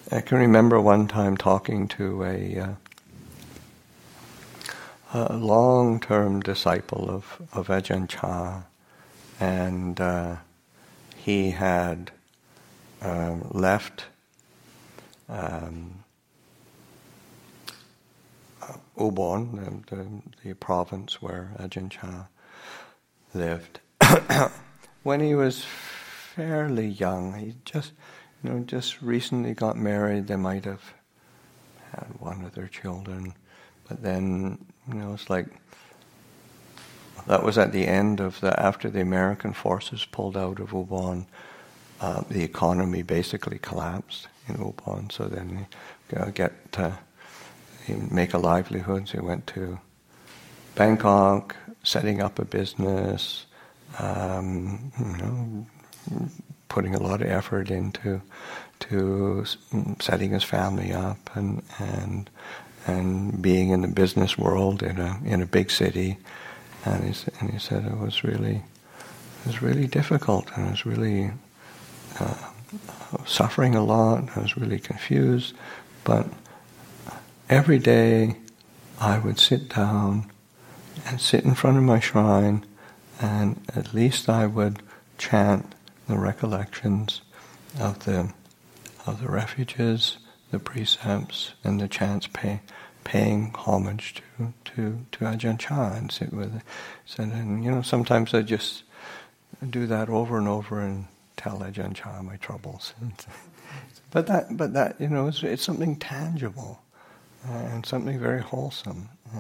I can remember one time talking to a long-term disciple of Ajahn Chah, and he had left Ubon, the province where Ajahn Chah lived, when he was fairly young. He just recently got married. They might have had one of their children, but then it's like that was at the end of after the American forces pulled out of Ubon. The economy basically collapsed in Ubon. So then he make a livelihood. So he went to Bangkok, setting up a business, putting a lot of effort into setting his family up and being in the business world in a big city. And he said it was really difficult, and I was really suffering a lot. I was really confused, but every day I would sit down and sit in front of my shrine, and at least I would chant the recollections of the refuges, the precepts, and the chants paying homage to Ajahn Chah, and sit with it. So then, sometimes I just do that over and over and tell Ajahn Chah my troubles. but that it's something tangible and something very wholesome.